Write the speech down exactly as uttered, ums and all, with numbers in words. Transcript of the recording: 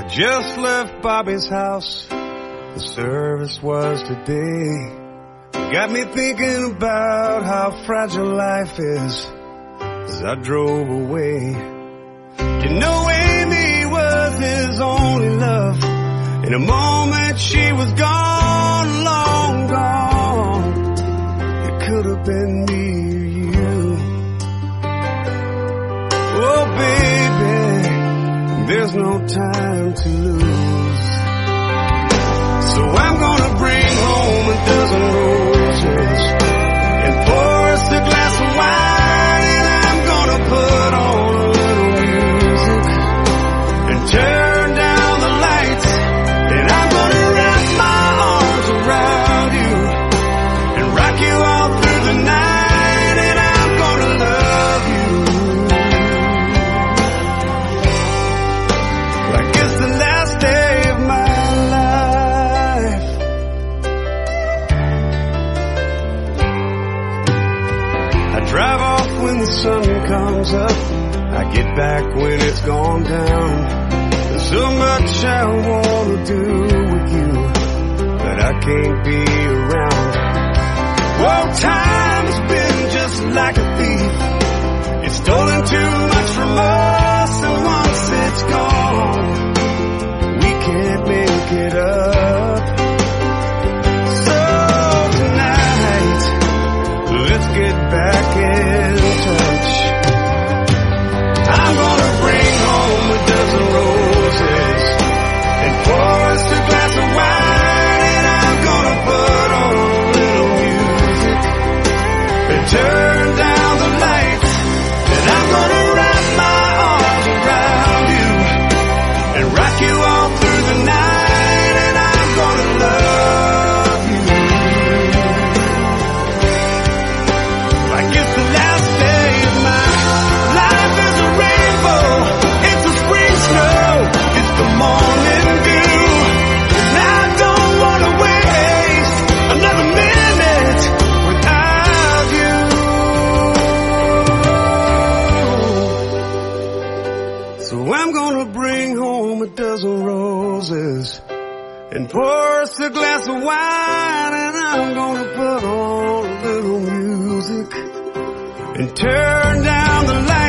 Just left Bobby's house, the service was today. Got me thinking about how fragile life is as I drove away. You know Amy was his only love. In a moment she was gone, long gone. It could have been me or you. Oh baby, there's no time to lose. So I'm gonna bring home a dozen roses and pour us a glass of wine, and I'm gonna put on a little music and turn down the lights, and I'm gonna wrap my arms around you and rock you all through the night, and I'm gonna love you like it's the last day of my life. I drive off when the sun comes up, I get back when it's gone down. There's so much I wanna do with you, but I can't be around. Well, time's been just like a thief. It's stolen too much from us, and once it's gone, we can't make it up. So tonight, let's get back in touch. I'm gonna bring home a dozen roses and pour us a glass of wine, and I'm gonna put on a little music and turn down the lights, and I'm gonna wrap my arms around you and rock you all through the night, and I'm gonna love you like it's the last day of my life. Is a rainbow, it's a spring snow, it's the morning dew, and I don't wanna waste another minute without you. So I'm gonna bring home a dozen roses and pour us a glass of wine, and I'm gonna put on a little music and turn down the lights.